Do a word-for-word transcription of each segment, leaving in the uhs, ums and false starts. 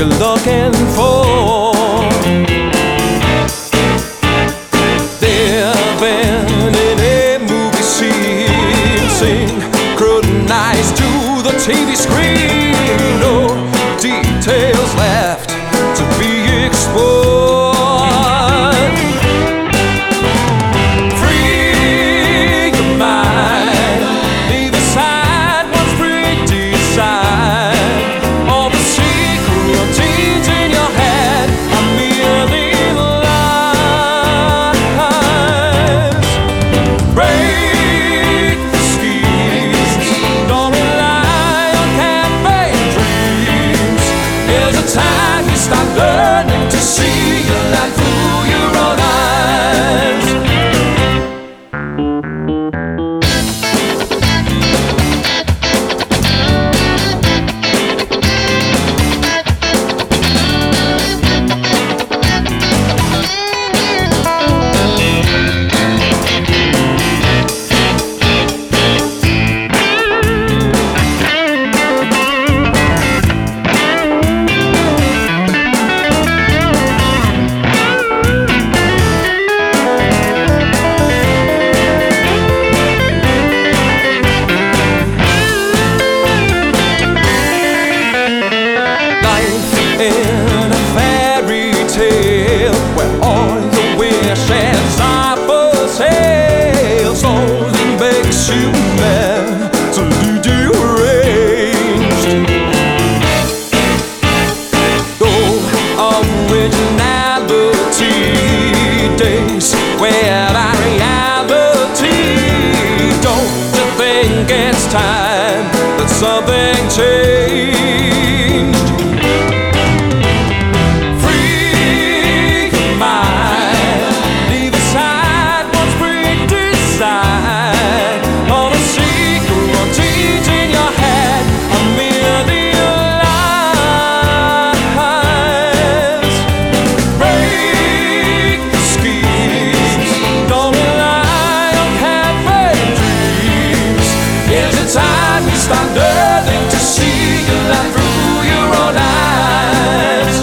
you're looking for. They've been in a movie scene, synchronized to the T V screen. No details left to be explored. Time you start learning to see your life through your own eyes. In a fairy tale where all your wishes are for sale, something makes you mentally deranged. Though originality days where our reality, don't you think it's time that something changed? Time you start learning to see your life through your own eyes.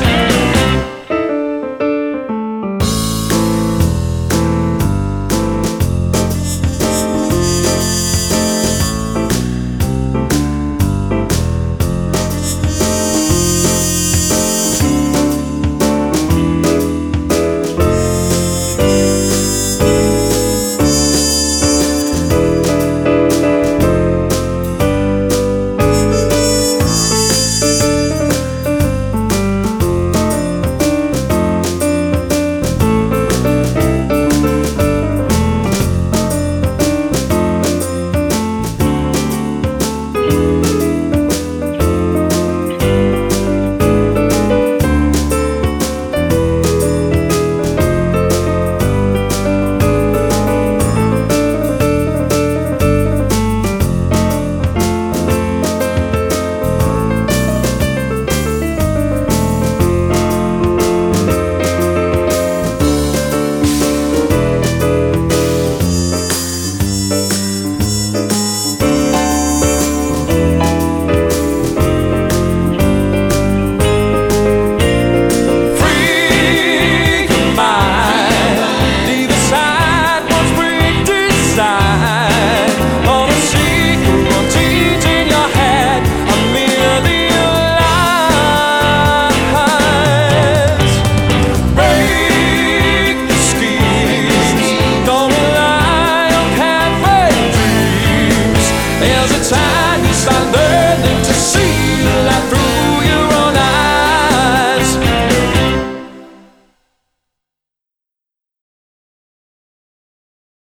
Time you start learning to see